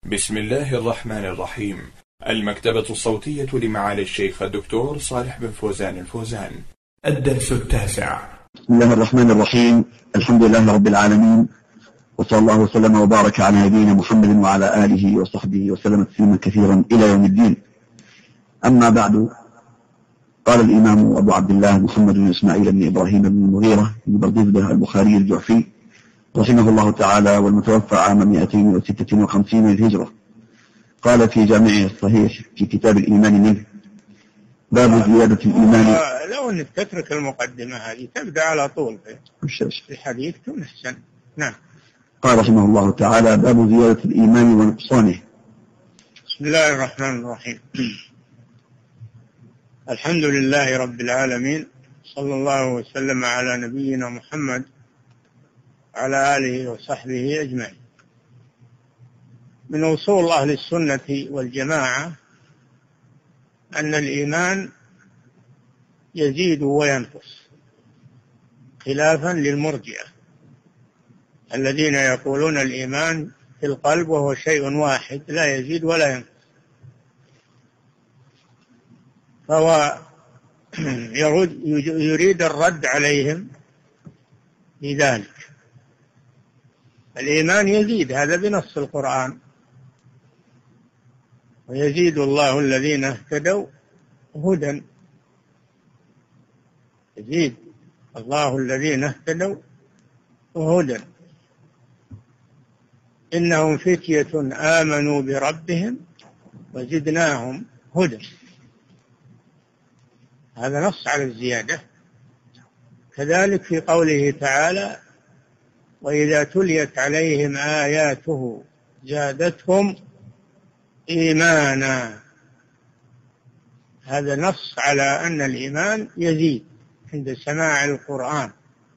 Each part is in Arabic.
بسم الله الرحمن الرحيم. المكتبة الصوتية لمعالي الشيخ الدكتور صالح بن فوزان الفوزان. الدرس 9. بسم الله الرحمن الرحيم. الحمد لله رب العالمين، وصلى الله وسلم وبارك على نبينا محمد وعلى آله وصحبه وسلم تسليما كثيرا إلى يوم الدين. أما بعد، قال الإمام أبو عبد الله محمد بن إسماعيل بن إبراهيم بن المغيرة بن برديزبة البخاري الجعفي رحمه الله تعالى، والمتوفى عام 256 للهجرة، قال في جامعه الصحيح في كتاب الإيمان منه: باب زيادة الإيمان. لو أنك تترك المقدمة هذه تبدأ على طول في الحديث تكون أحسن. نعم. قال رحمه الله تعالى: باب زيادة الإيمان ونقصانه. بسم الله الرحمن الرحيم. الحمد لله رب العالمين، صلى الله وسلم على نبينا محمد على آله وصحبه أجمعين. من أصول أهل السنة والجماعة أن الإيمان يزيد وينقص، خلافا للمرجئة الذين يقولون الإيمان في القلب وهو شيء واحد لا يزيد ولا ينقص. فهو يريد الرد عليهم لذلك. الإيمان يزيد، هذا بنص القرآن: ويزيد الله الذين اهتدوا هدى. يزيد الله الذين اهتدوا هدى. إنهم فتية آمنوا بربهم وزدناهم هدى. هذا نص على الزيادة. كذلك في قوله تعالى: وإذا تليت عليهم آياته زادتهم إيمانا. هذا نص على أن الإيمان يزيد عند سماع القرآن،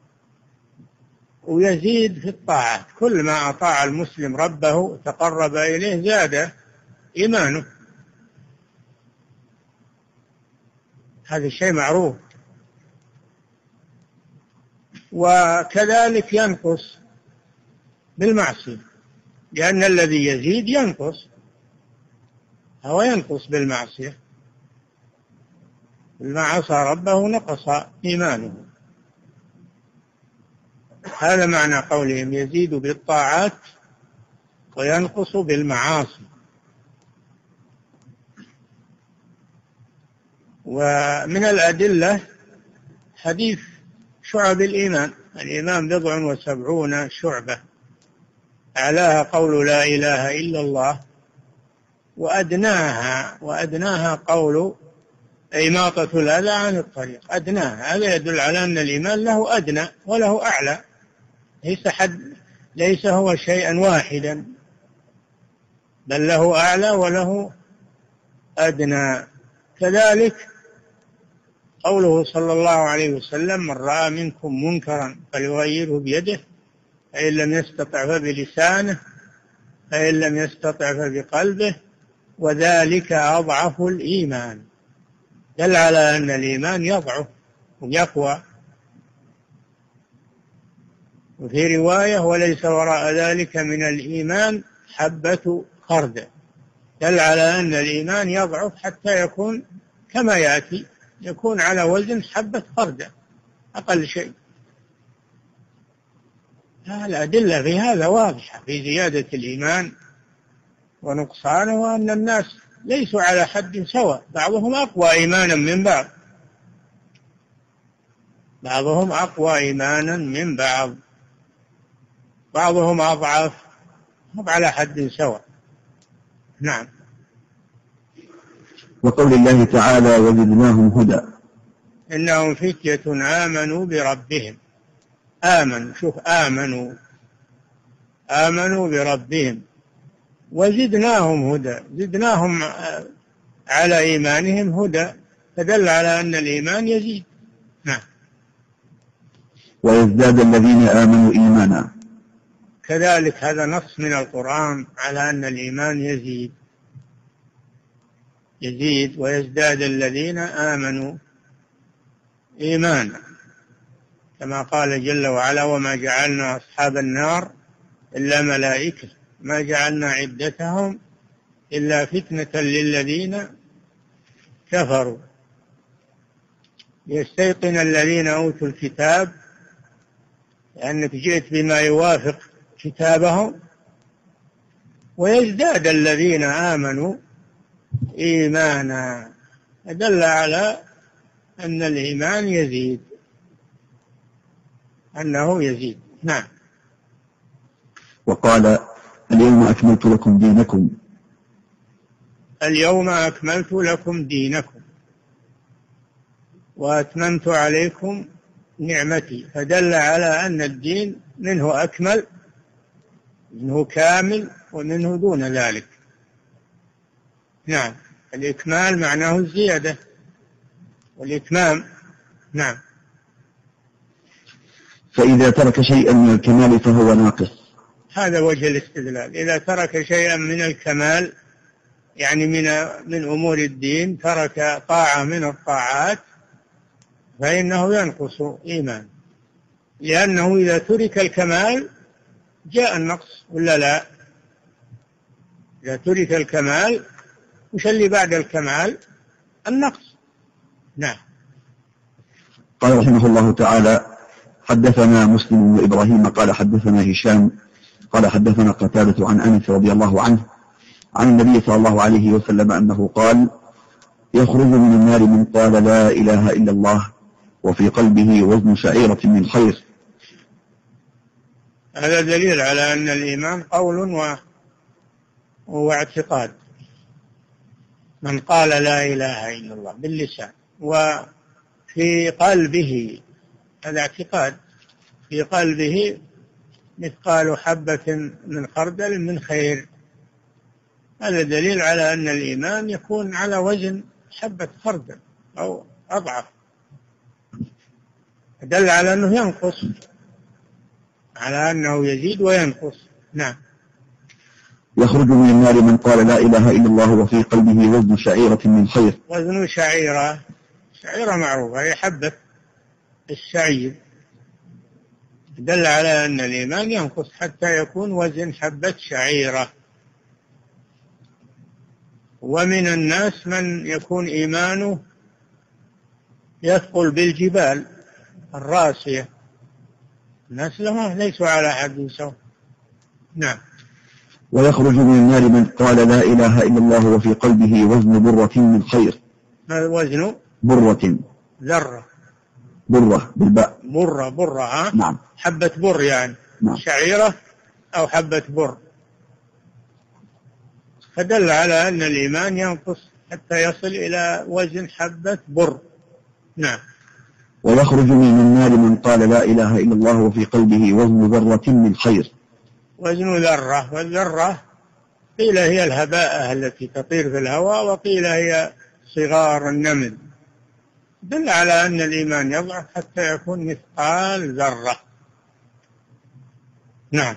ويزيد في الطاعات. كل ما أطاع المسلم ربه تقرب إليه زاد إيمانه، هذا الشيء معروف. وكذلك ينقص بالمعصية، لأن الذي يزيد ينقص، هو ينقص بالمعصية. ما عصى ربه نقص إيمانه. هذا معنى قولهم: يزيد بالطاعات وينقص بالمعاصي. ومن الأدلة حديث شعب الإيمان: الإيمان 70 شعبة، أعلاها قول لا إله إلا الله، وأدناها قول إماطة الأذى عن الطريق. أدناها، هذا يدل على أن الإيمان له أدنى وله أعلى، ليس هو شيئا واحدا، بل له أعلى وله أدنى. كذلك قوله صلى الله عليه وسلم: من رأى منكم منكرا فليغيره بيده، فإن لم يستطع فبلسانه، فإن لم يستطع فبقلبه، وذلك أضعف الإيمان. دل على أن الإيمان يضعف ويقوى. وفي رواية: وليس وراء ذلك من الإيمان حبة خردل. دل على أن الإيمان يضعف حتى يكون كما يأتي، يكون على وزن حبة خردل أقل شيء. الأدلة في هذا واضحة في زيادة الإيمان ونقصانه، وأن الناس ليسوا على حد سواء، بعضهم أقوى إيمانا من بعض، بعضهم أقوى إيمانا من بعض، بعضهم أضعف، هم على حد سواء. نعم. وقول الله تعالى: وزدناهم هدى. إنهم فتية آمنوا بربهم. شوف، آمنوا بربهم وزدناهم هدى. زدناهم على إيمانهم هدى، فدل على أن الإيمان يزيد. نعم. ويزداد الذين آمنوا إيمانا. كذلك هذا نص من القرآن على أن الإيمان يزيد ويزداد الذين آمنوا إيمانا، كما قال جل وعلا: وما جعلنا أصحاب النار إلا ملائكة ما جعلنا عدتهم إلا فتنة للذين كفروا ليستيقن الذين أوتوا الكتاب، لأنك جئت بما يوافق كتابهم، ويزداد الذين آمنوا إيمانا. دل على أن الإيمان يزيد، أنه يزيد. نعم. وقال اليوم أكملت لكم دينكم. اليوم أكملت لكم دينكم وأتممت عليكم نعمتي، فدل على أن الدين منه أكمل، منه كامل، ومنه دون ذلك. نعم. الإكمال معناه الزيادة والإتمام. نعم. فإذا ترك شيئا من الكمال فهو ناقص. هذا وجه الاستدلال. إذا ترك شيئا من الكمال، يعني من أمور الدين، ترك طاعة من الطاعات، فإنه ينقص إيمان، لأنه إذا ترك الكمال جاء النقص، ولا لا؟ إذا ترك الكمال وش اللي بعد الكمال؟ النقص. نعم. قال رحمه الله تعالى حدثنا مسلم وإبراهيم قال حدثنا هشام قال حدثنا قتادة عن أنس رضي الله عنه عن النبي صلى الله عليه وسلم أنه قال يخرج من النار من قال لا إله إلا الله وفي قلبه وزن شعيرة من خير. هذا دليل على أن الإيمان قول واعتقاد. من قال لا إله إلا الله باللسان وفي قلبه، هذا اعتقاد، في قلبه مثقال حبة من خردل من خير. هذا دليل على أن الإيمان يكون على وزن حبة خردل أو أضعف، دل على أنه ينقص، على أنه يزيد وينقص. نعم. يخرج من النار من قال لا إله إلا الله وفي قلبه وزن شعيرة من خير. وزن شعيرة، شعيرة معروفة هي حبة الشعير، دل على أن الإيمان ينقص حتى يكون وزن حبة شعيرة. ومن الناس من يكون إيمانه يثقل بالجبال الراسية، الناس ليسوا على حد سواء. نعم. ويخرج من النار من قال لا إله إلا الله وفي قلبه وزن برة من خير. وزن برة، ذرة، برة بالباء. برة ها؟ نعم. حبة بر يعني. نعم. شعيرة أو حبة بر. فدل على أن الإيمان ينقص حتى يصل إلى وزن حبة بر. نعم. ويخرج من النار من قال لا إله إلا الله وفي قلبه وزن ذرة من خير. وزن ذرة، والذرة قيل هي الهباء التي تطير في الهواء، وقيل هي صغار النمل. دل على أن الإيمان يضعف حتى يكون مثقال ذرة. نعم.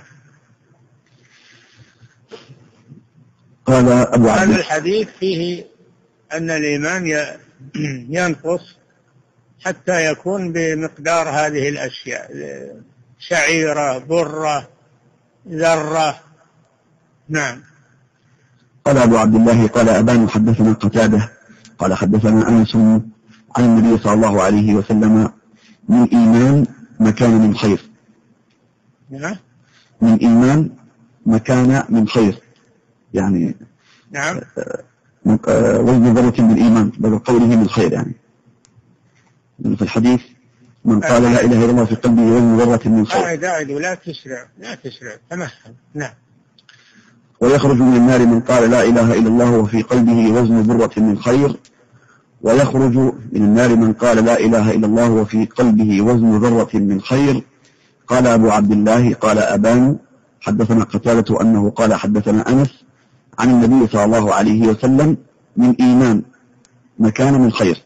قال أبو عبد هذا الحديث فيه أن الإيمان ينقص حتى يكون بمقدار هذه الأشياء: شعيرة، برة، ذرة. نعم. قال أبو عبد الله قال أبان حدثنا قتادة قال حدثنا أنس عن النبي صلى الله عليه وسلم من إيمان مكان من خير. نعم. من إيمان مكان من خير، يعني نعم. وزن ذرة من إيمان بدل قوله من خير، يعني في الحديث من قال لا إله إلا الله في قلبه وزن ذرة من خير. أعد لا تسرع تمهل. نعم. ويخرج من النار من قال لا إله إلا الله وفي قلبه وزن ذرة من خير. ويخرج من النار من قال لا إله إلا الله وفي قلبه وزن ذرة من خير. قال أبو عبد الله قال أبان حدثنا قتادة أنه قال حدثنا أنس عن النبي صلى الله عليه وسلم من إيمان مكان من خير.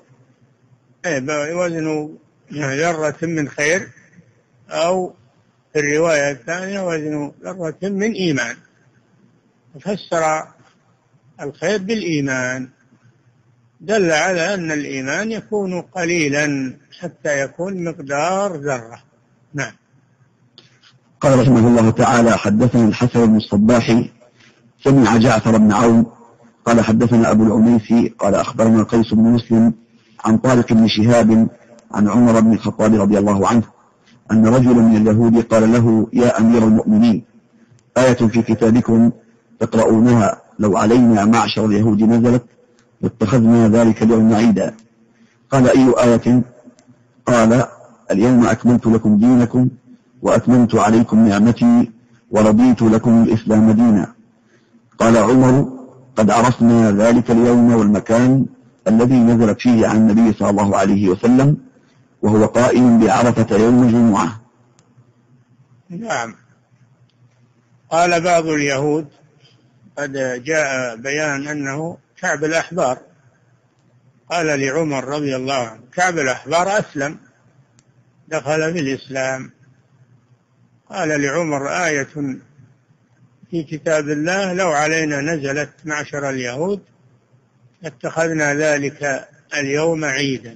وزن ذرة من خير، أو في الرواية الثانية وزن ذرة من إيمان. فسر الخير بالإيمان، دل على أن الإيمان يكون قليلا حتى يكون مقدار ذرة. نعم. قال رحمه الله تعالى: حدثنا الحسن بن الصباح سمع جعفر بن عون قال حدثنا أبو العنيسي قال أخبرنا قيس بن مسلم عن طارق بن شهاب عن عمر بن الخطاب رضي الله عنه أن رجلا من اليهود قال له: يا أمير المؤمنين، آية في كتابكم تقرؤونها لو علينا معشر اليهود نزلت لاتخذنا ذلك اليوم عيدا. قال: أي آية؟ قال: اليوم أكملت لكم دينكم وأتممت عليكم نعمتي ورضيت لكم الإسلام دينا. قال عمر: قد عرفنا ذلك اليوم والمكان الذي نزلت فيه عن النبي صلى الله عليه وسلم وهو قائم بعرفة يوم الجمعة. نعم. قال بعض اليهود قد جاء بيان أنه كعب الأحبار قال لعمر رضي الله عنه: كعب الأحبار أسلم، دخل في الإسلام. قال لعمر: آية في كتاب الله لو علينا نزلت معشر اليهود اتخذنا ذلك اليوم عيدا.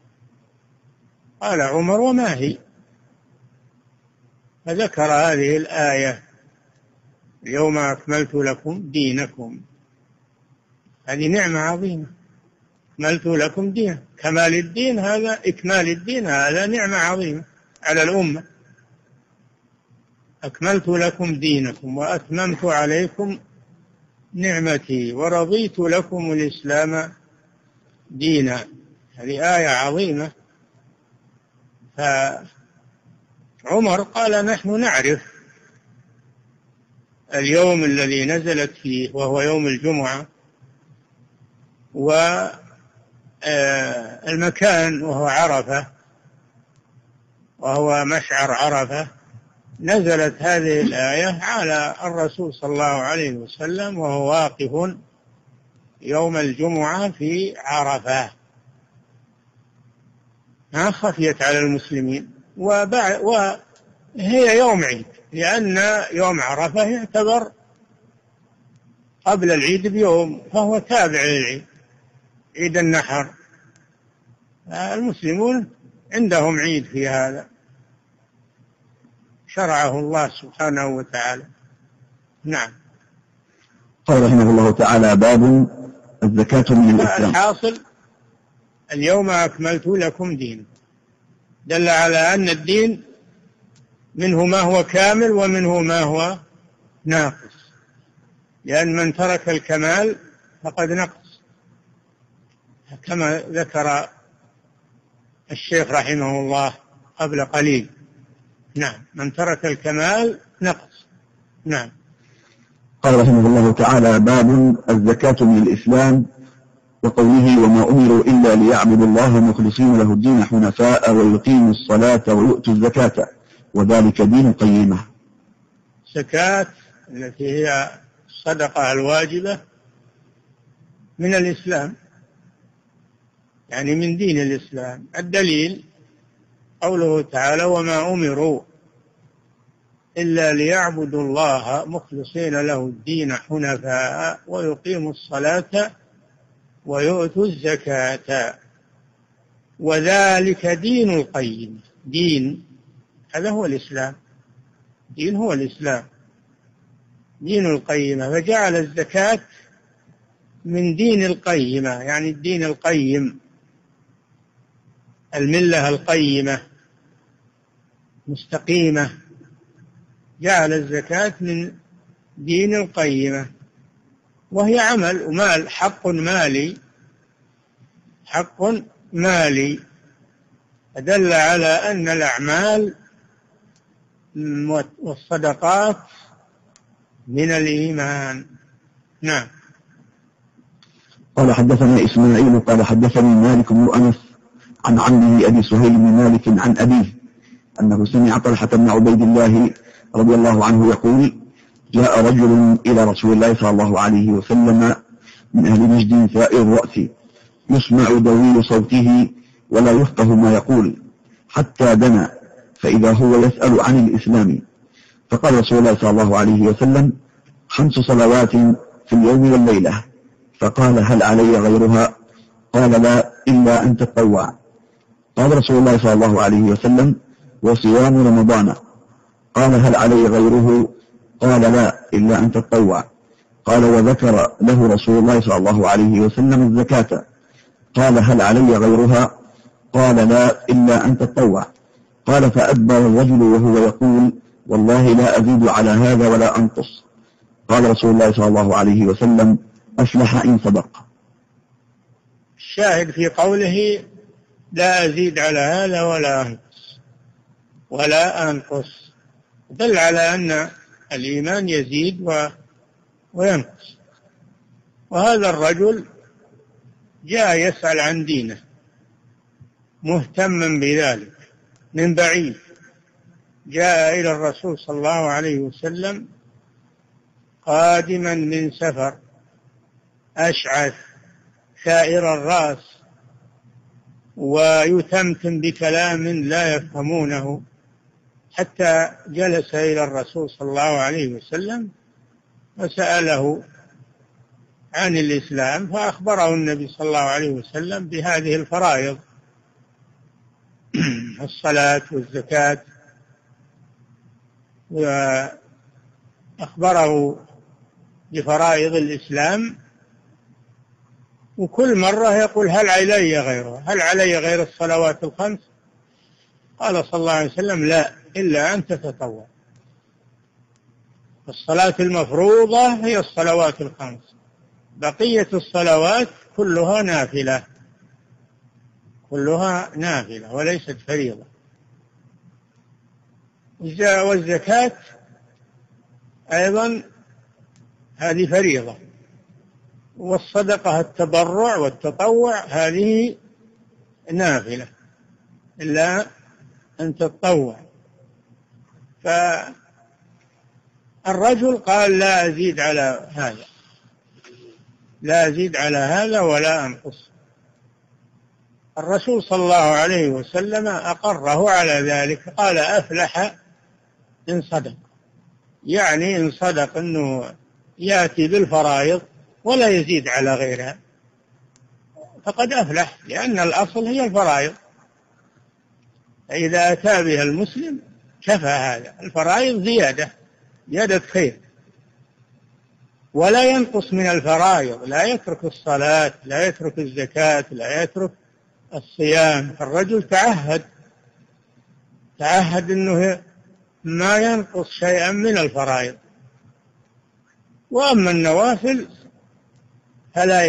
قال عمر: وما هي؟ فذكر هذه الآية: اليوم أكملت لكم دينكم. هذه نعمة عظيمة، أكملت لكم دين، كمال الدين هذا، إكمال الدين هذا نعمة عظيمة على الأمة. أكملت لكم دينكم وأتممت عليكم نعمتي ورضيت لكم الإسلام دينا. هذه آية عظيمة. فعمر قال: نحن نعرف اليوم الذي نزلت فيه وهو يوم الجمعة، والمكان وهو عرفة، وهو مشعر عرفة. نزلت هذه الآية على الرسول صلى الله عليه وسلم وهو واقف يوم الجمعة في عرفة، ما خفيت على المسلمين، وهي يوم عيد، لأن يوم عرفة يعتبر قبل العيد بيوم، فهو تابع للعيد، عيد النحر. المسلمون عندهم عيد في هذا شرعه الله سبحانه وتعالى. نعم. قال رحمه الله تعالى: باب الزكاة من الإسلام. الحاصل: اليوم أكملت لكم دين، دل على أن الدين منه ما هو كامل ومنه ما هو ناقص، لأن من ترك الكمال فقد نقص، كما ذكر الشيخ رحمه الله قبل قليل. نعم، من ترك الكمال نقص. نعم. قال رحمه الله تعالى: باب الزكاة من الإسلام، وقوله: وما أمروا إلا ليعبدوا الله مخلصين له الدين حنفاء ويقيموا الصلاة ويؤتوا الزكاة وذلك دين القيمة. الزكاة التي هي الصدقة الواجبة من الإسلام، يعني من دين الإسلام. الدليل قوله تعالى: وما أمروا إلا ليعبدوا الله مخلصين له الدين حنفاء ويقيموا الصلاة ويؤتوا الزكاة وذلك دين القيم. دين هذا هو الإسلام، دين هو الإسلام، دين القيمة. فجعل الزكاة من دين القيمة، يعني الدين القيم، الملة القيمة مستقيمة. جعل الزكاة من دين القيمة، وهي عمل ومال، حق مالي، حق مالي. فدل على أن الأعمال والصدقات من الإيمان. نعم. قال حدثنا إسماعيل قال حدثني مالك بن أنس عن عمه أبي سهيل بن مالك عن أبيه أنه سمع طلحة بن عبيد الله رضي الله عنه يقول: جاء رجل إلى رسول الله صلى الله عليه وسلم من أهل نجد ثائر الرأس يسمع دوي صوته ولا يفقه ما يقول، حتى دنا فإذا هو يسأل عن الإسلام. فقال رسول الله صلى الله عليه وسلم: 5 صلوات في اليوم والليلة. فقال: هل علي غيرها؟ قال: لا، إلا أن تتطوع. قال رسول الله صلى الله عليه وسلم: وصيام رمضان. قال هل علي غيره؟ قال لا إلا أن تتطوع. قال وذكر له رسول الله صلى الله عليه وسلم الزكاة. قال هل علي غيرها؟ قال لا إلا أن تتطوع. قال فأدبر الرجل وهو يقول والله لا أزيد على هذا ولا أنقص. قال رسول الله صلى الله عليه وسلم أفلح إن صدق. الشاهد في قوله لا أزيد على هذا ولا أنقص دل على أن الإيمان يزيد وينقص. وهذا الرجل جاء يسأل عن دينه مهتما بذلك من بعيد، جاء إلى الرسول صلى الله عليه وسلم قادما من سفر أشعث ثائر الرأس ويتمتم بكلام لا يفهمونه، حتى جلس إلى الرسول صلى الله عليه وسلم وسأله عن الإسلام، فأخبره النبي صلى الله عليه وسلم بهذه الفرائض الصلاة والزكاة، وأخبره بفرائض الإسلام. وكل مرة يقول هل علي غيرها؟ هل علي غير الصلوات الخمس؟ قال صلى الله عليه وسلم لا إلا أن تتطوع. الصلاة المفروضة هي الصلوات الخمس، بقية الصلوات كلها نافلة، كلها نافلة وليست فريضة. والزكاة أيضا هذه فريضة، والصدقة التبرع والتطوع هذه نافلة إلا أن تتطوع. فالرجل قال لا أزيد على هذا، لا أزيد على هذا ولا أنقص. الرسول صلى الله عليه وسلم أقره على ذلك، قال أفلح إن صدق، يعني إن صدق أنه يأتي بالفرائض ولا يزيد على غيرها فقد أفلح، لأن الأصل هي الفرائض، فإذا أتى بها المسلم كفى هذا. الفرائض زيادة خير، ولا ينقص من الفرائض، لا يترك الصلاة، لا يترك الزكاة، لا يترك الصيام. الرجل تعهد أنه ما ينقص شيئا من الفرائض. وأما النوافل فلا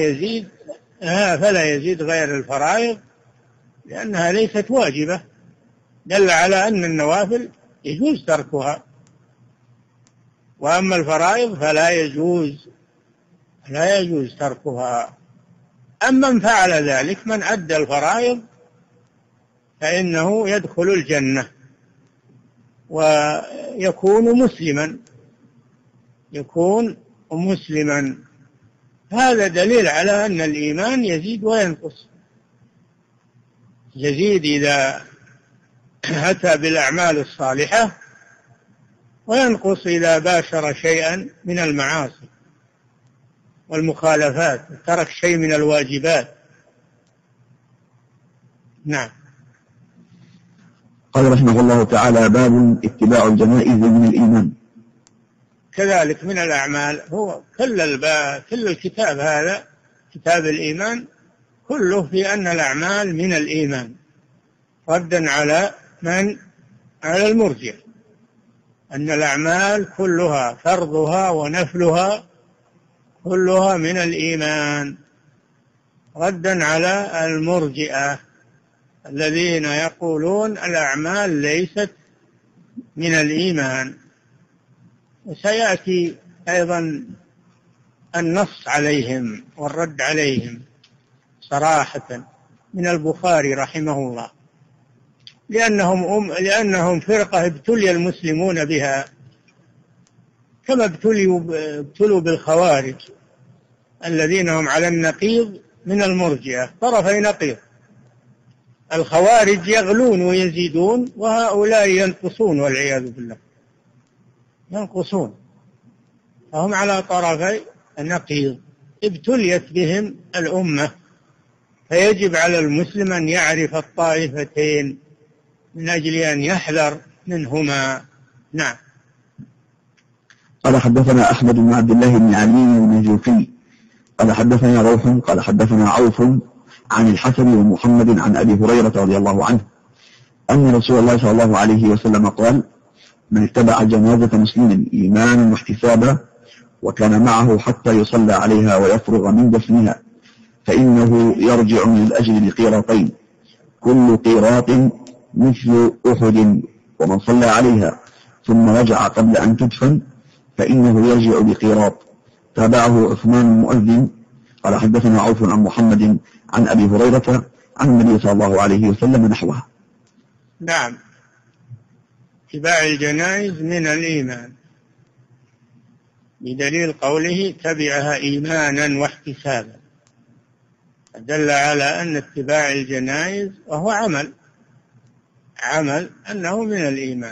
يزيد غير الفرائض، لأنها ليست واجبة، دل على أن النوافل يجوز تركها، وأما الفرائض فلا يجوز تركها. أما من فعل ذلك، من أدى الفرائض فإنه يدخل الجنة ويكون مسلما. هذا دليل على أن الإيمان يزيد وينقص، يزيد إذا أتى بالأعمال الصالحة، وينقص إذا باشر شيئا من المعاصي والمخالفات، ترك شيء من الواجبات. نعم. قال رحمه الله تعالى باب اتباع الجنائز من الإيمان. كذلك من الأعمال، هو كل الكتاب هذا كتاب الإيمان كله في أن الأعمال من الإيمان، ردا على المرجئة، أن الأعمال كلها فرضها ونفلها كلها من الإيمان، ردا على المرجئة الذين يقولون الأعمال ليست من الإيمان. وسيأتي أيضا النص عليهم والرد عليهم صراحة من البخاري رحمه الله، لأنهم فرقة ابتلي المسلمون بها، كما ابتلوا بالخوارج الذين هم على النقيض من المرجئة، طرفي نقيض. الخوارج يغلون ويزيدون، وهؤلاء ينقصون والعياذ بالله، ينقصون، فهم على طرفي النقيض. ابتليت بهم الأمة، فيجب على المسلم أن يعرف الطائفتين من أجل أن يحذر منهما. نعم. قال حدثنا أحمد بن عبد الله بن علي النجوفي قال حدثنا روح قال حدثنا عوف عن الحسن ومحمد عن أبي هريرة رضي الله عنه أن رسول الله صلى الله عليه وسلم قال: من اتبع جنازة مسلم إيمانا واحتسابا وكان معه حتى يصلى عليها ويفرغ من دفنها فإنه يرجع من الأجر بقيراطين، كل قيراط مثل أحد، ومن صلى عليها ثم رجع قبل أن تدفن فإنه يرجع بقيراط. تابعه عثمان المؤذن قال حدثنا عوف عن محمد عن أبي هريرة عن النبي صلى الله عليه وسلم نحوه. نعم، اتباع الجنائز من الإيمان بدليل قوله تبعها إيمانا واحتسابا، دل على أن اتباع الجنائز وهو عمل أنه من الإيمان.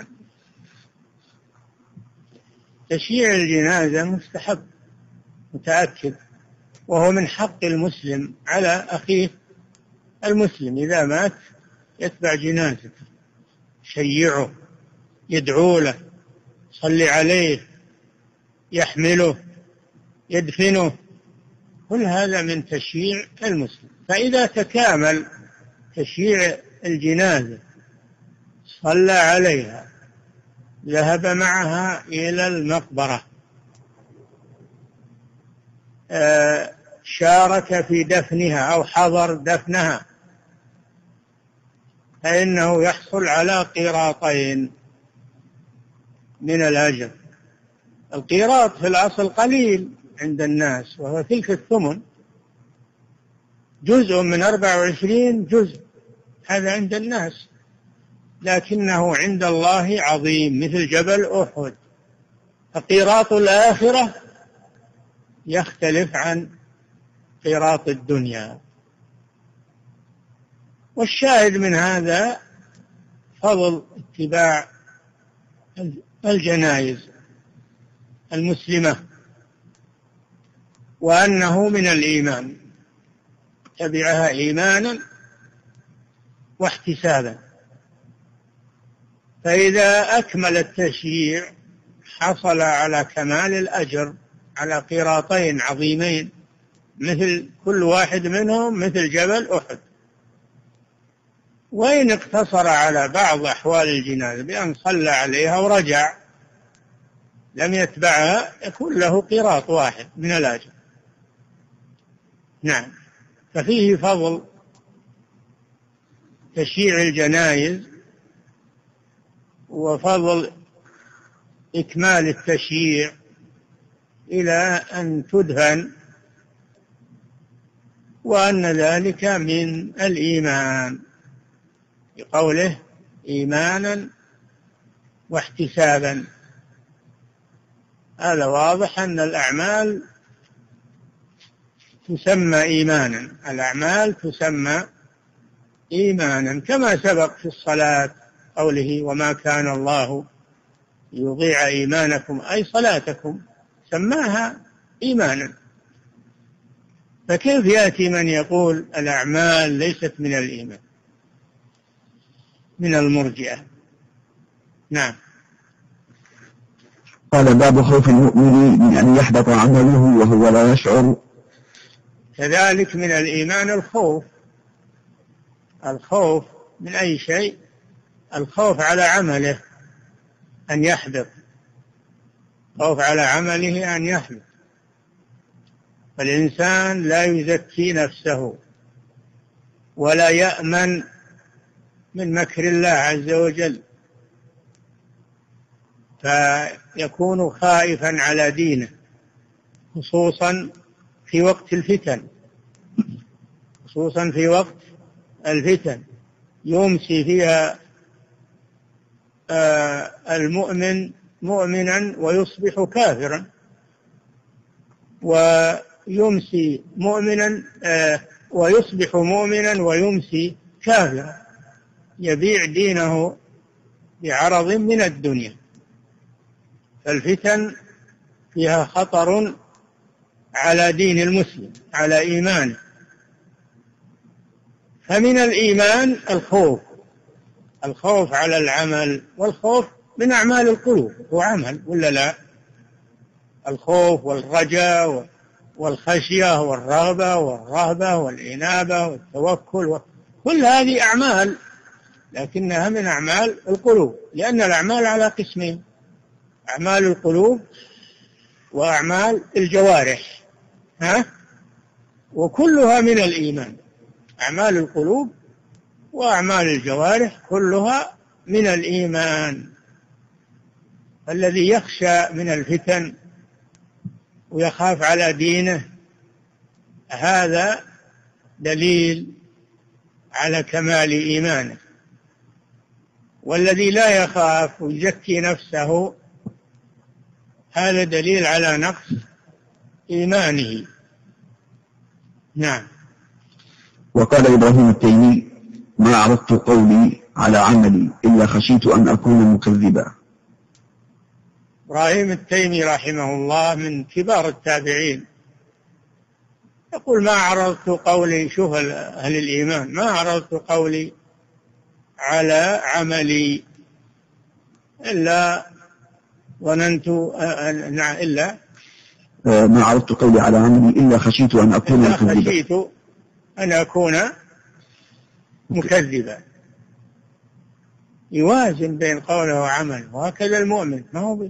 تشييع الجنازة مستحب متأكد، وهو من حق المسلم على أخيه المسلم إذا مات يتبع جنازته، يشيعه، يدعو له، يصلي عليه، يحمله، يدفنه، كل هذا من تشييع المسلم. فإذا تكامل تشييع الجنازة صلى عليها، ذهب معها إلى المقبرة، شارك في دفنها أو حضر دفنها، فإنه يحصل على قيراطين من الأجر. القيراط في الأصل قليل عند الناس، وهو تلك الثمن، جزء من 24 جزء، هذا عند الناس، لكنه عند الله عظيم مثل جبل أحد. فقيراط الآخرة يختلف عن قيراط الدنيا. والشاهد من هذا فضل اتباع الجنائز المسلمة، وأنه من الإيمان، تبعها إيمانا واحتسابا. فإذا أكمل التشييع حصل على كمال الأجر، على قيراطين عظيمين، مثل كل واحد منهم مثل جبل أحد. وإن اقتصر على بعض أحوال الجنازة بأن صلى عليها ورجع لم يتبعها، يكون له قيراط واحد من الأجر. نعم، ففيه فضل تشييع الجنائز وفضل إكمال التشييع إلى أن تدفن، وأن ذلك من الإيمان بقوله إيمانا واحتسابا. هذا واضح أن الأعمال تسمى إيمانا، الأعمال تسمى إيمانا، كما سبق في الصلاة قوله وما كان الله يضيع إيمانكم أي صلاتكم، سماها إيمانا. فكيف يأتي من يقول الأعمال ليست من الإيمان؟ من المرجئة. نعم. قال باب خوف المؤمن من أن يحبط عمله وهو لا يشعر. كذلك من الإيمان الخوف من أي شيء، الخوف على عمله أن يحبط، خوف على عمله أن يحبط. فالإنسان لا يزكي نفسه ولا يأمن من مكر الله عز وجل، فيكون خائفا على دينه، خصوصا في وقت الفتن، يمسي فيها المؤمن مؤمنا ويصبح كافرا، ويمسي مؤمنا ويصبح مؤمنا ويمسي كافرا، يبيع دينه بعرض من الدنيا. فالفتن فيها خطر على دين المسلم، على إيمانه. فمن الإيمان الخوف على العمل، والخوف من أعمال القلوب، هو عمل ولا لا؟ الخوف والرجاء والخشية والرغبة والرهبة والإنابة والتوكل، كل هذه أعمال، لكنها من أعمال القلوب، لأن الأعمال على قسمين: أعمال القلوب وأعمال الجوارح، وكلها من الإيمان. أعمال القلوب وأعمال الجوارح كلها من الإيمان. الذي يخشى من الفتن ويخاف على دينه هذا دليل على كمال إيمانه، والذي لا يخاف ويزكي نفسه هذا دليل على نقص إيمانه. نعم. وقال إبراهيم التيمي: ما عرضت قولي على عملي إلا خشيت أن أكون مكذبا. إبراهيم التيمي رحمه الله من كبار التابعين، يقول: ما عرضت قولي، شوف أهل الإيمان، ما عرضت قولي على عملي إلا ظننت ما عرضت قولي على عملي إلا خشيت أن أكون مكذبا. خشيت أن أكون مكذبا. يوازن بين قوله وعمله، وهكذا المؤمن ما هو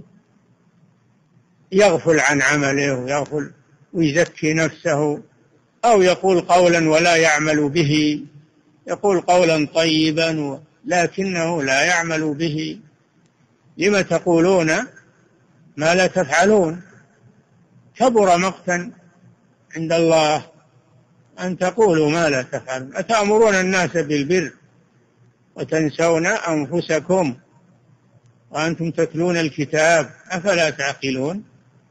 يغفل عن عمله ويغفل ويزكي نفسه، أو يقول قولا ولا يعمل به، يقول قولا طيبا لكنه لا يعمل به. لم تقولون ما لا تفعلون؟ كبر مقتا عند الله أن تقولوا ما لا تفعلون. أتأمرون الناس بالبر وتنسون أنفسكم وأنتم تتلون الكتاب أفلا تعقلون؟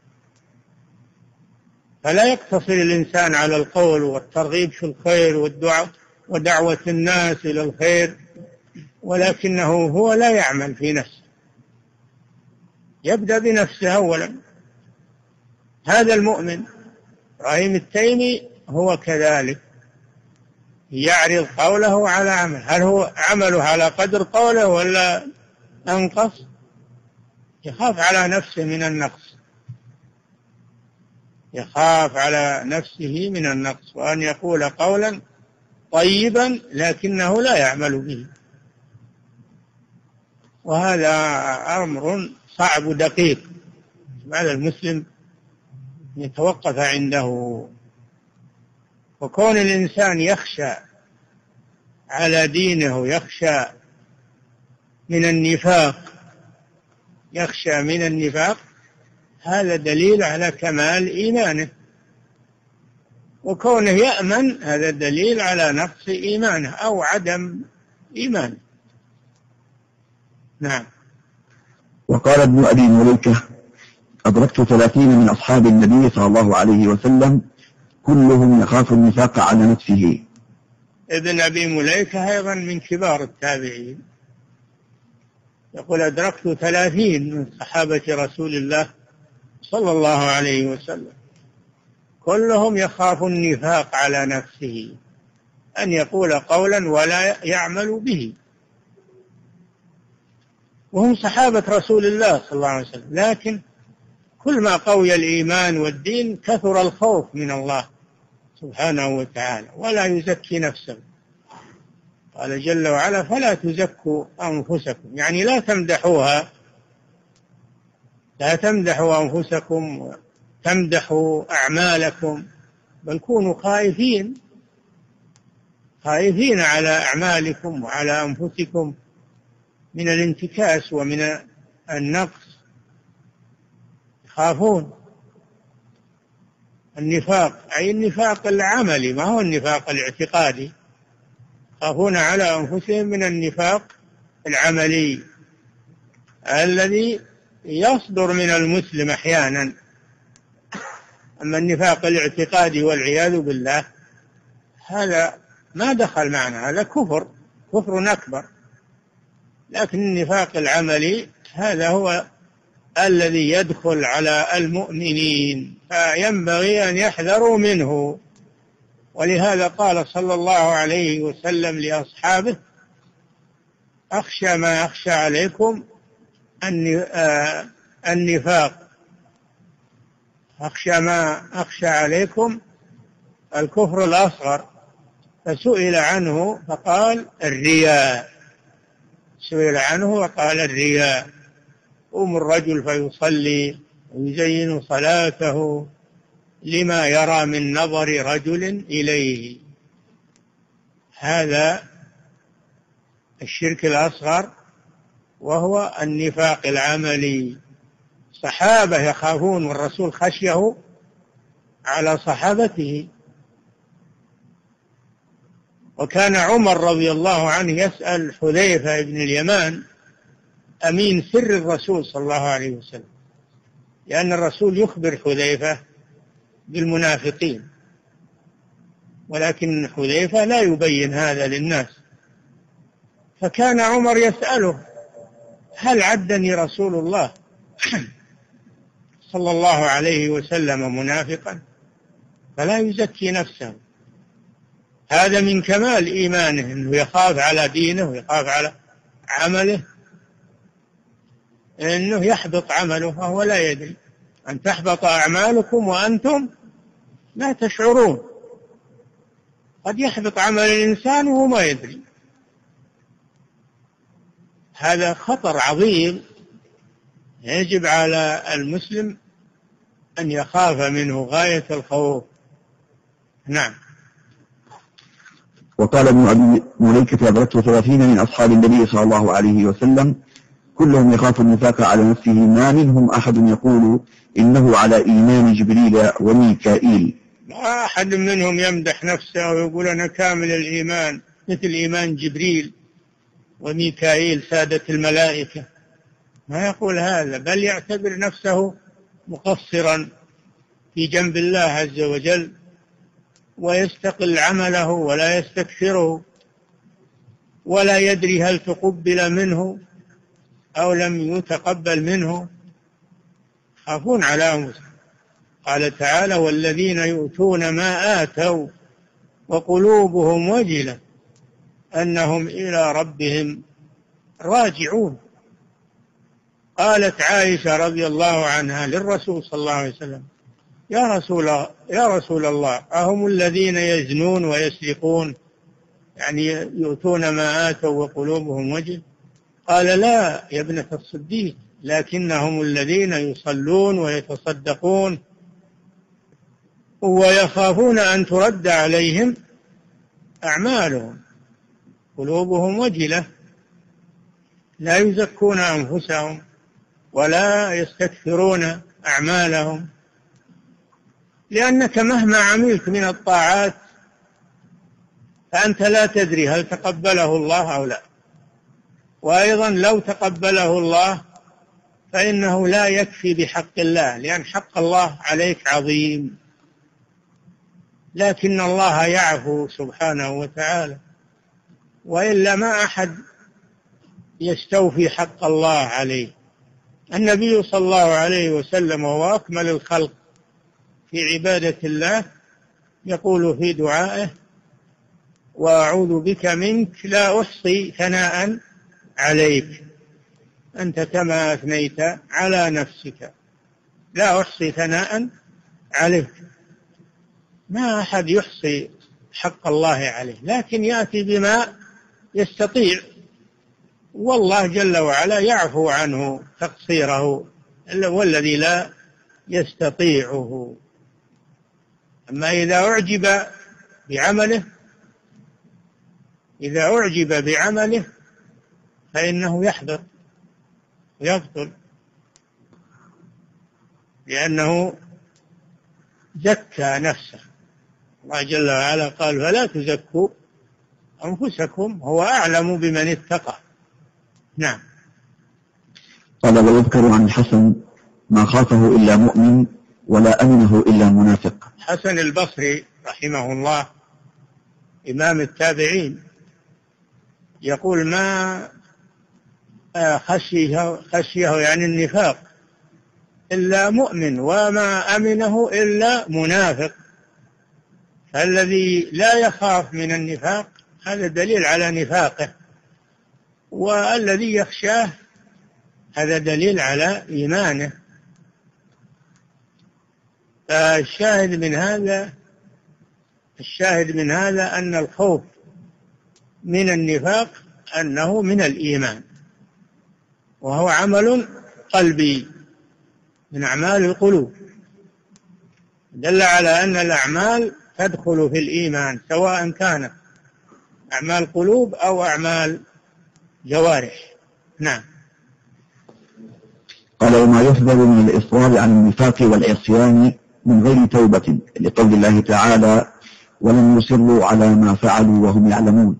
فلا يقتصر الإنسان على القول والترغيب في الخير ودعوة الناس إلى الخير، ولكنه هو لا يعمل في نفسه، يبدأ بنفسه أولا. هذا المؤمن إبراهيم التيمي هو كذلك، يعرض قوله على عمل. هل هو عمله على قدر قوله ولا أنقص؟ يخاف على نفسه من النقص، يخاف على نفسه من النقص، وأن يقول قولا طيبا لكنه لا يعمل به، وهذا أمر صعب دقيق على المسلم يتوقف عنده. وكون الإنسان يخشى على دينه، يخشى من النفاق، يخشى من النفاق، هذا دليل على كمال إيمانه. وكونه يأمن هذا دليل على نقص إيمانه أو عدم إيمانه. نعم. وقال ابن أبي مليكة: أدركت 30 من أصحاب النبي صلى الله عليه وسلم كلهم يخاف النفاق على نفسه. ابن أبي مليكة أيضا من كبار التابعين، يقول: أدركت 30 من صحابة رسول الله صلى الله عليه وسلم كلهم يخاف النفاق على نفسه، أن يقول قولا ولا يعمل به، وهم صحابة رسول الله صلى الله عليه وسلم. لكن كل ما قوي الإيمان والدين كثر الخوف من الله سبحانه وتعالى، ولا يزكي نفسه. قال جل وعلا: فلا تزكوا أنفسكم، يعني لا تمدحوها، لا تمدحوا أنفسكم وتمدحوا أعمالكم، بل كونوا خائفين على أعمالكم وعلى أنفسكم من الانتكاس ومن النقص، يخافون. النفاق أي النفاق العملي، ما هو النفاق الاعتقادي، يخافون على أنفسهم من النفاق العملي الذي يصدر من المسلم أحيانا. أما النفاق الاعتقادي والعياذ بالله هذا ما دخل معنا، هذا كفر أكبر. لكن النفاق العملي هذا هو الذي يدخل على المؤمنين، فينبغي أن يحذروا منه. ولهذا قال صلى الله عليه وسلم لأصحابه: أخشى ما أخشى عليكم النفاق، أخشى عليكم الكفر الأصغر. فسئل عنه فقال الرياء. سئل عنه وقال الرياء. الرجل فيصلي ويزين صلاته لما يرى من نظر رجل إليه. هذا الشرك الأصغر، وهو النفاق العملي. صحابة يخافون والرسول خشيه على صحابته. وكان عمر رضي الله عنه يسأل حذيفة بن اليمان أمين سر الرسول صلى الله عليه وسلم، لأن الرسول يخبر حذيفة بالمنافقين، ولكن حذيفة لا يبين هذا للناس. فكان عمر يسأله هل عدني رسول الله صلى الله عليه وسلم منافقا؟ فلا يزكي نفسه. هذا من كمال إيمانه، أنه يخاف على دينه ويخاف على عمله، أنه يحبط عمله وهو لا يدري. أن تحبط أعمالكم وأنتم لا تشعرون. قد يحبط عمل الإنسان وهو ما يدري. هذا خطر عظيم يجب على المسلم أن يخاف منه غاية الخوف. نعم. وقال ابن أبي مليكة أدركت 30 من أصحاب النبي صلى الله عليه وسلم كلهم يخاف النفاق على نفسه، ما منهم أحد يقول إنه على إيمان جبريل وميكائيل. ما أحد منهم يمدح نفسه ويقول أنا كامل الإيمان مثل إيمان جبريل وميكائيل سادة الملائكة. ما يقول هذا، بل يعتبر نفسه مقصرا في جنب الله عز وجل، ويستقل عمله ولا يستكثره، ولا يدري هل تقبل منه أو لم يتقبل منه. خافون على أنفسهم. قال تعالى والذين يؤتون ما آتوا وقلوبهم وجلة أنهم إلى ربهم راجعون. قالت عائشة رضي الله عنها للرسول صلى الله عليه وسلم يا رسول الله أهم الذين يزنون ويسرقون، يعني يؤتون ما آتوا وقلوبهم وجل؟ قال لا يا ابنة الصديق، لكنهم الذين يصلون ويتصدقون ويخافون أن ترد عليهم أعمالهم، قلوبهم وجلة، لا يزكون أنفسهم ولا يستكثرون أعمالهم. لأنك مهما عملت من الطاعات فأنت لا تدري هل تقبله الله أو لا. وأيضا لو تقبله الله فإنه لا يكفي بحق الله، لأن حق الله عليك عظيم. لكن الله يعفو سبحانه وتعالى، وإلا ما أحد يستوفي حق الله عليه. النبي صلى الله عليه وسلم وهو أكمل الخلق في عبادة الله يقول في دعائه وأعوذ بك منك لا أحصي ثناء عليك أنت كما أثنيت على نفسك. لا أحصي ثناء عليك. ما أحد يحصي حق الله عليه، لكن يأتي بما يستطيع، والله جل وعلا يعفو عنه تقصيره والذي لا يستطيعه. أما إذا أعجب بعمله فإنه يحبط ويبطل، لأنه زكى نفسه. الله جل وعلا قال فلا تزكوا أنفسكم هو أعلم بمن اتقى. نعم. قال ويذكر عن الحسن ما خافه إلا مؤمن ولا أمنه إلا منافق. حسن البصري رحمه الله إمام التابعين يقول ما خشيه يعني النفاق إلا مؤمن وما أمنه إلا منافق. فالذي لا يخاف من النفاق هذا دليل على نفاقه، والذي يخشاه هذا دليل على إيمانه. الشاهد من هذا أن الخوف من النفاق أنه من الإيمان، وهو عمل قلبي من أعمال القلوب، دل على أن الأعمال تدخل في الإيمان سواء كانت أعمال قلوب أو أعمال جوارح. نعم. قال: وما يحذر من الإصرار عن النفاق والعصيان من غير توبة، لقول الله تعالى: ولم يصروا على ما فعلوا وهم يعلمون.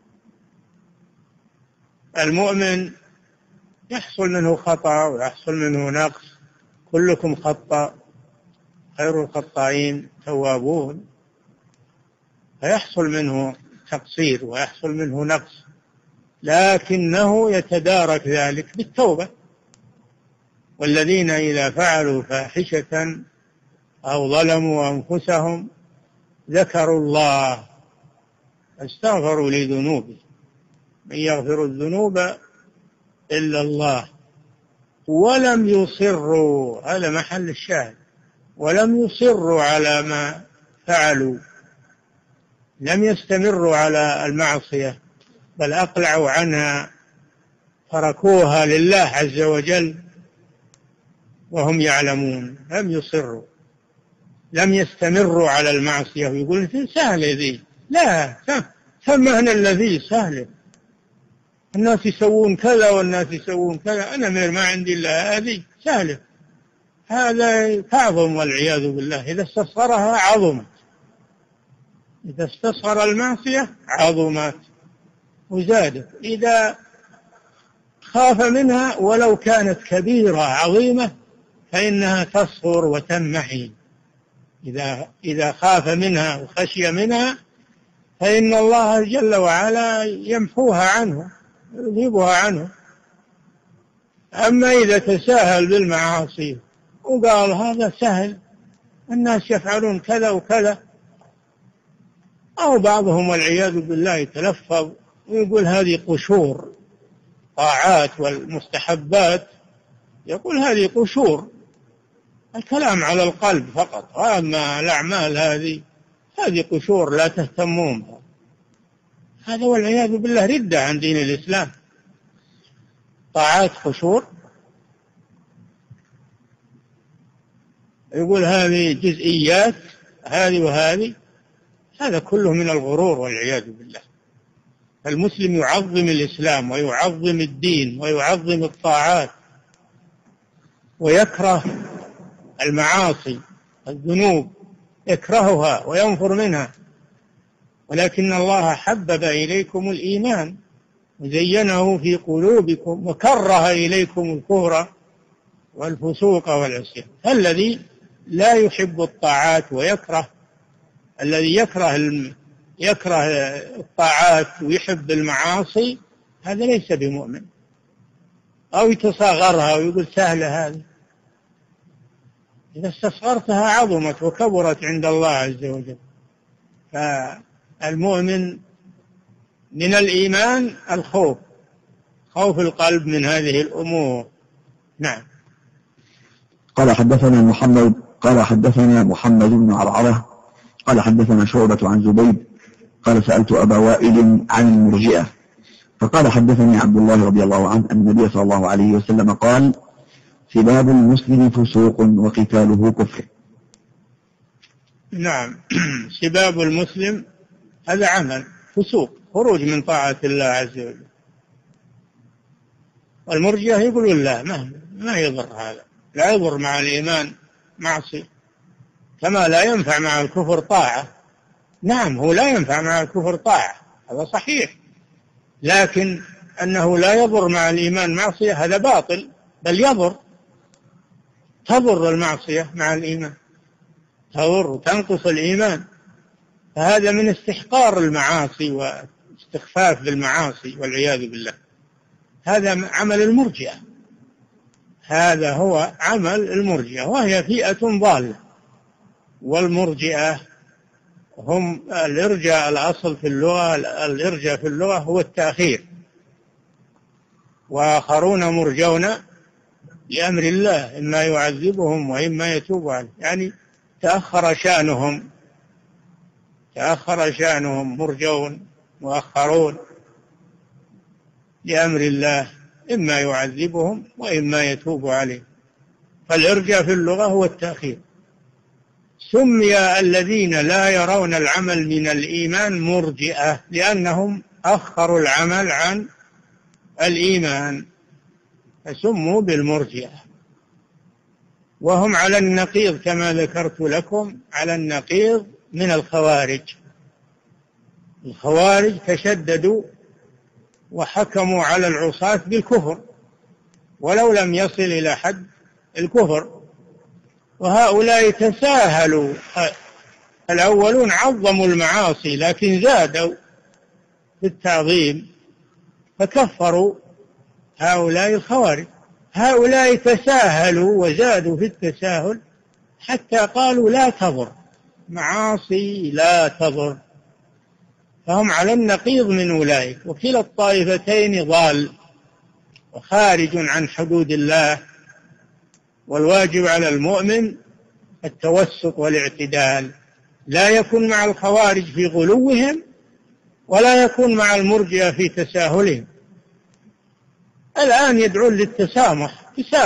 المؤمن يحصل منه خطأ ويحصل منه نقص، كلكم خطأ خير الخطائين توابون، فيحصل منه تقصير ويحصل منه نقص، لكنه يتدارك ذلك بالتوبة. والذين إذا فعلوا فاحشة أو ظلموا أنفسهم ذكروا الله فاستغفروا لذنوبهم، من يغفر الذنوب إلا الله ولم يصروا، هذا محل الشاهد، ولم يصروا على ما فعلوا، لم يستمروا على المعصية بل أقلعوا عنها، تركوها لله عز وجل وهم يعلمون، لم يصروا، لم يستمروا على المعصية ويقول سهلة ذي، لا، ثمهنا الذي سهلة، الناس يسوون كذا والناس يسوون كذا، أنا ما عندي إلا هذه سهلة، هذا تعظم والعياذ بالله. إذا استصغرها عظمت، إذا استصغر المعصية عظمت وزادت، إذا خاف منها ولو كانت كبيرة عظيمة فإنها تصغر وتنمحي. إذا خاف منها وخشي منها فإن الله جل وعلا يمحوها عنه، يذهبها عنه. أما إذا تساهل بالمعاصي وقال هذا سهل، الناس يفعلون كذا وكذا، أو بعضهم والعياذ بالله يتلفظ ويقول هذه قشور طاعات والمستحبات، يقول هذه قشور، الكلام على القلب فقط، وأما الأعمال هذه قشور لا تهتمون بها، هذا والعياذ بالله ردة عن دين الإسلام. طاعات قشور، يقول هذه جزئيات هذه وهذه، هذا كله من الغرور والعياذ بالله. المسلم يعظم الإسلام ويعظم الدين ويعظم الطاعات، ويكره المعاصي الذنوب، يكرهها وينفر منها، ولكن الله حبب إليكم الإيمان وزينه في قلوبكم وكره إليكم الكفر والفسوق والعصيان. الذي لا يحب الطاعات ويكره، الذي يكره الطاعات ويحب المعاصي، هذا ليس بمؤمن، أو يتصاغرها ويقول سهلة هذه، إذا استصغرتها عظمت وكبرت عند الله عز وجل. فالمؤمن من الإيمان الخوف، خوف القلب من هذه الأمور. نعم. قال حدثنا محمد بن عرعرة قال حدثنا شعبة عن زبيد قال سألت أبا وائل عن المرجئة فقال حدثني عبد الله رضي الله عنه أن النبي صلى الله عليه وسلم قال: سباب المسلم فسوق وقتاله كفر. نعم. سباب المسلم هذا عمل فسوق، خروج من طاعة الله عز وجل. والمرجئة يقولون لا، ما يضر هذا، لا يضر مع الإيمان معصية، كما لا ينفع مع الكفر طاعة. نعم، هو لا ينفع مع الكفر طاعة، هذا صحيح، لكن أنه لا يضر مع الإيمان معصية هذا باطل، بل تضر المعصية مع الإيمان، تضر وتنقص الإيمان، فهذا من استحقار المعاصي واستخفاف بالمعاصي والعياذ بالله. هذا عمل المرجئة، هذا هو عمل المرجئة، وهي فئة ضالة. والمرجئة هم الإرجاء، الأصل في اللغة، الإرجاء في اللغة هو التأخير، وآخرون مرجون لأمر الله إما يعذبهم وإما يتوب عليهم، يعني تأخر شأنهم مرجون مؤخرون لأمر الله، إما يعذبهم وإما يتوب عليهم. فالإرجاء في اللغة هو التأخير. سمي الذين لا يرون العمل من الإيمان مرجئة لأنهم أخروا العمل عن الإيمان، فسموا بالمرجئة. وهم على النقيض كما ذكرت لكم، على النقيض من الخوارج. الخوارج تشددوا وحكموا على العصاة بالكفر ولو لم يصل إلى حد الكفر، وهؤلاء تساهلوا. الأولون عظموا المعاصي لكن زادوا في التعظيم فكفروا هؤلاء الخوارج. هؤلاء تساهلوا وزادوا في التساهل حتى قالوا لا تضر، معاصي لا تضر، فهم على النقيض من أولئك. وكلا الطائفتين ضال وخارج عن حدود الله. والواجب على المؤمن التوسط والاعتدال، لا يكون مع الخوارج في غلوهم ولا يكون مع المرجئة في تساهلهم. الآن يدعون للتسامح،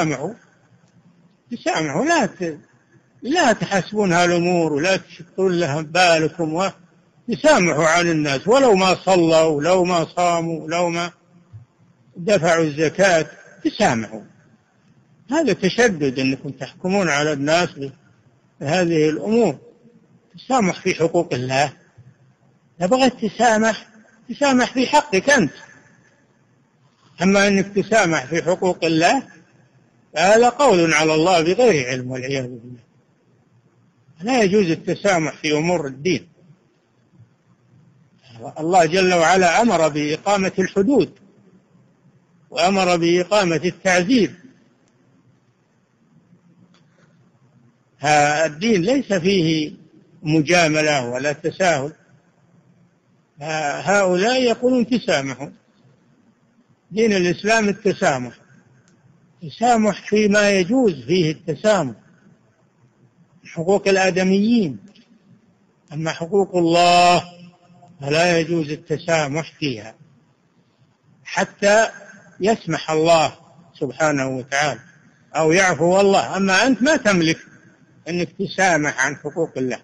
تسامحوا، لا تحسبونها الأمور ولا تشتون لها بالكم، وتسامحوا عن الناس ولو ما صلوا، لو ما صاموا، لو ما دفعوا الزكاة، تسامحوا. هذا تشدد أنكم تحكمون على الناس بهذه الأمور. تسامح في حقوق الله. بغيت تسامح في حقك أنت، أما أنك تسامح في حقوق الله هذا قول على الله بغير علم والعياذ بالله. لا يجوز التسامح في أمور الدين. الله جل وعلا أمر بإقامة الحدود وأمر بإقامة التعذير. الدين ليس فيه مجاملة ولا تساهل. هؤلاء يقولون تسامحوا. دين الإسلام التسامح فيما يجوز فيه التسامح، حقوق الآدميين. أما حقوق الله فلا يجوز التسامح فيها حتى يسمح الله سبحانه وتعالى أو يعفو الله. أما أنت ما تملك أنك تسامح عن حقوق الله.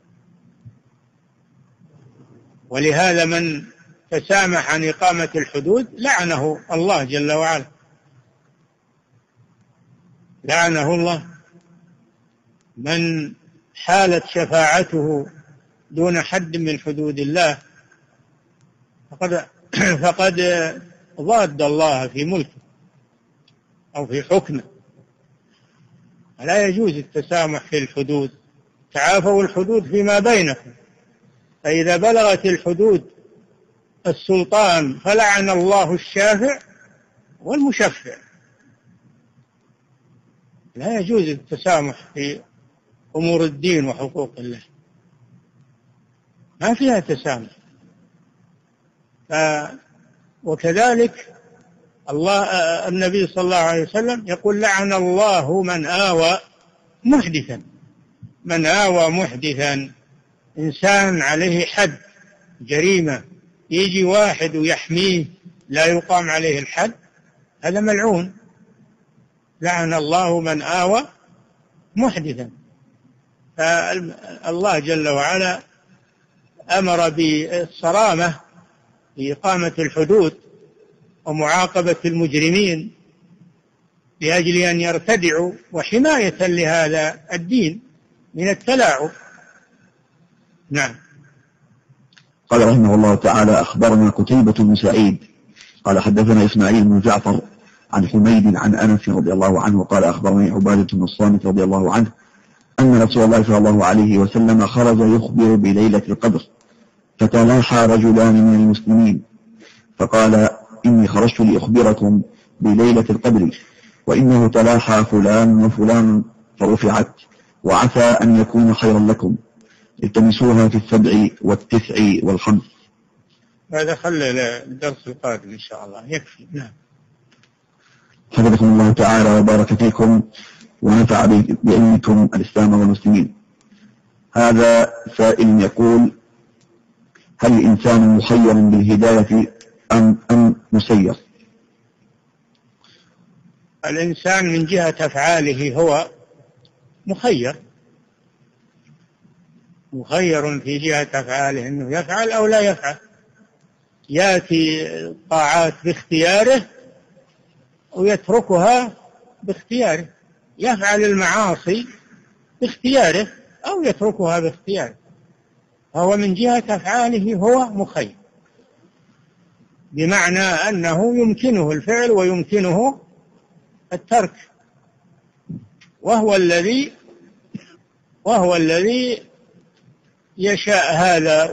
ولهذا من تسامح عن إقامة الحدود لعنه الله جل وعلا، لعنه الله. من حالت شفاعته دون حد من حدود الله فقد ضاد الله في ملكه أو في حكمه. لا يجوز التسامح في الحدود. تعافوا الحدود فيما بينكم، فإذا بلغت الحدود السلطان فلعن الله الشافع والمشفع. لا يجوز التسامح في أمور الدين وحقوق الله، ما فيها تسامح. وكذلك النبي صلى الله عليه وسلم يقول لعن الله من آوى محدثا. إنسان عليه حد جريمة يجي واحد ويحميه لا يقام عليه الحد، هذا ملعون. لعن الله من آوى محدثا. فالله جل وعلا أمر بالصرامة في إقامة الحدود ومعاقبة المجرمين لأجل أن يرتدعوا، وحماية لهذا الدين من التلاعب. نعم. قال رحمه الله تعالى: أخبرنا قتيبة بن سعيد قال حدثنا إسماعيل بن جعفر عن حميد عن أنس رضي الله عنه قال أخبرني عبادة بن الصامت رضي الله عنه أن رسول الله صلى الله عليه وسلم خرج يخبر بليلة القدر، فتلاحى رجلان من المسلمين فقال: إني خرجت لأخبركم بليلة القدر، وإنه تلاحى فلان وفلان فرفعت، وعسى أن يكون خيرا لكم، التمسوها في 7 و9 و5. هذا خلي الدرس القادم إن شاء الله، يكفي. نعم. حفظكم الله تعالى وبارك فيكم ونفع بعلمكم الإسلام والمسلمين. هذا سائل يقول: هل الإنسان مخير بالهداية أم مسير؟ الإنسان من جهة أفعاله هو مخير في جهة أفعاله، أنه يفعل أو لا يفعل. يأتي الطاعات باختياره ويتركها باختياره، يفعل المعاصي باختياره أو يتركها باختياره، فهو من جهة أفعاله هو مخير، بمعنى أنه يمكنه الفعل ويمكنه الترك، وهو الذي يشاء هذا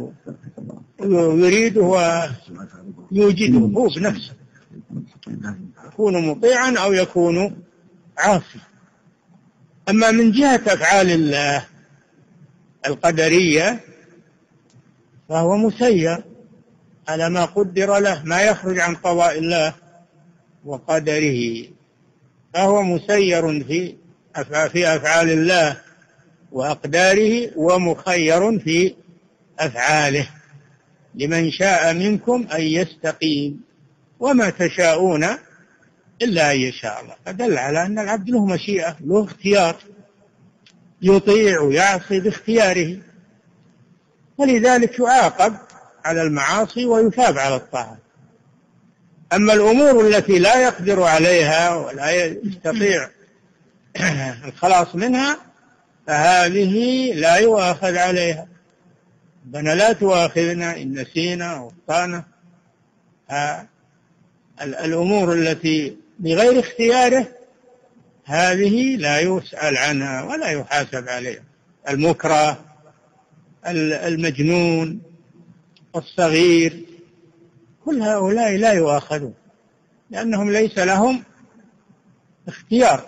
ويريده ويوجده هو بنفسه، يكون مطيعا أو يكون عاصي. أما من جهة أفعال الله القدرية فهو مسير على ما قدر له، ما يخرج عن قضاء الله وقدره، فهو مسير في أفعال الله وأقداره، ومخير في أفعاله. لمن شاء منكم أن يستقيم وما تشاءون إلا أن يشاء الله. فدل على أن العبد له مشيئة، له اختيار، يطيع ويعصي باختياره، ولذلك يعاقب على المعاصي ويثاب على الطاعات. أما الأمور التي لا يقدر عليها ولا يستطيع الخلاص منها فهذه لا يؤاخذ عليها. ربنا لا تؤاخذنا إن نسينا أو أخطأنا. الأمور التي بغير اختياره هذه لا يسأل عنها ولا يحاسب عليها. المكره، المجنون، الصغير، كل هؤلاء لا يؤاخذون لأنهم ليس لهم اختيار.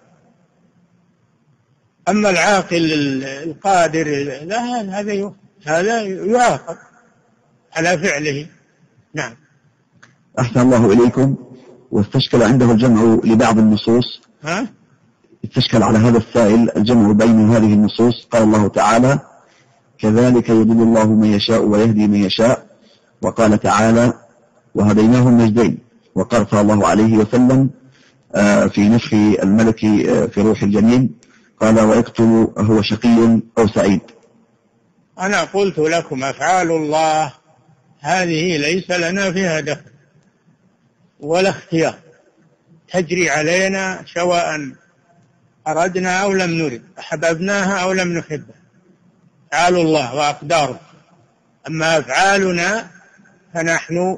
أما العاقل القادر هذا يعاقب على فعله. نعم. أحسن الله إليكم. واستشكل عنده الجمع لبعض النصوص. استشكل على هذا السائل الجمع بين هذه النصوص. قال الله تعالى: كذلك يضل الله من يشاء ويهدي من يشاء. وقال تعالى: وهديناه النجدين. وقال صلى الله عليه وسلم في نفخ الملك في روح الجنين قال: ويقتل هو شقي أو سعيد. أنا قلت لكم أفعال الله هذه ليس لنا فيها دخل ولا اختيار، تجري علينا سواء أردنا أو لم نرد، أحببناها أو لم نحبها، أفعال الله وأقداره. أما أفعالنا فنحن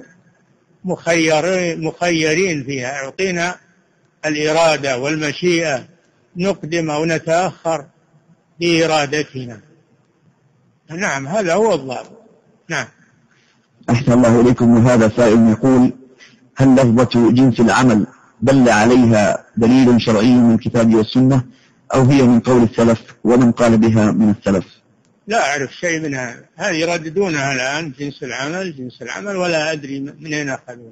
مخيرين فيها، أعطينا الإرادة والمشيئة، نقدم أو نتأخر بإرادتنا. نعم، هذا هو الضابط. نعم. أحسن الله إليكم. وهذا سائل يقول: هل لفظة جنس العمل دل عليها دليل شرعي من الكتاب والسنة أو هي من قول السلف ومن قال بها من السلف؟ لا أعرف شيء من هذا. هذه يرددونها الآن، جنس العمل، ولا أدري من أين أخذوها.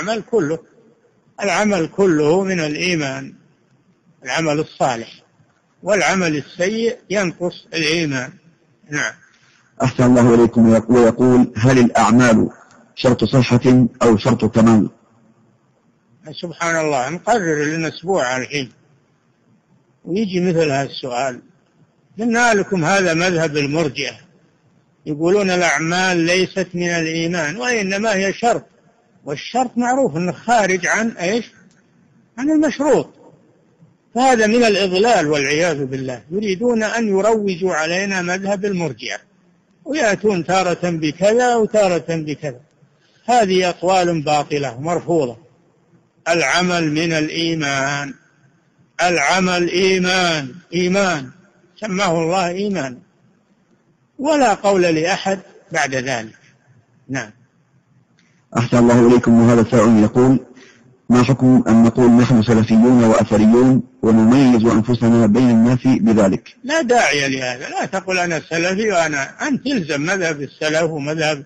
العمل كله من الإيمان، العمل الصالح، والعمل السيء ينقص الإيمان. نعم. أحسن الله إليكم. ويقول: هل الأعمال شرط صحة أو شرط كمال؟ سبحان الله، نقرر لنا أسبوع الحين ويجي مثل هذا السؤال. قلنا لكم هذا مذهب المرجئة، يقولون الأعمال ليست من الإيمان وإنما هي شرط، والشرط معروف أنه خارج عن إيش؟ عن المشروط. فهذا من الإضلال والعياذ بالله. يريدون أن يروجوا علينا مذهب المرجئة ويأتون تارة بكذا وتارة بكذا. هذه أقوال باطلة مرفوضة. العمل من الإيمان، العمل إيمان سماه الله إيمان، ولا قول لأحد بعد ذلك. نعم. أحسن الله إليكم. وهذا سائل يقول: ما حكم أن نقول نحن سلفيون وأثريون ونميز أنفسنا بين الناس بذلك؟ لا داعي لهذا. لا تقول أنا سلفي أنت إلزم مذهب السلف ومذهب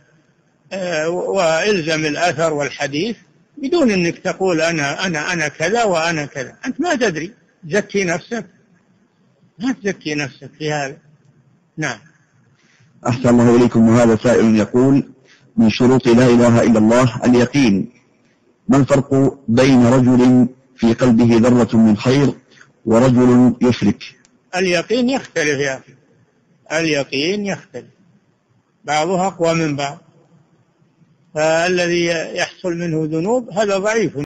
وإلزم الأثر والحديث بدون أنك تقول أنا كذا وأنا كذا. أنت ما تدري، زكي نفسك، ما تزكي نفسك في هذا. نعم. أحسن الله إليكم. وهذا سائل يقول: من شروط لا إله إلا الله اليقين، ما الفرق بين رجل في قلبه ذرة من خير ورجل يشرك؟ اليقين يختلف يا أخي، اليقين يختلف، بعضها أقوى من بعض، فالذي يحصل منه ذنوب هذا ضعيف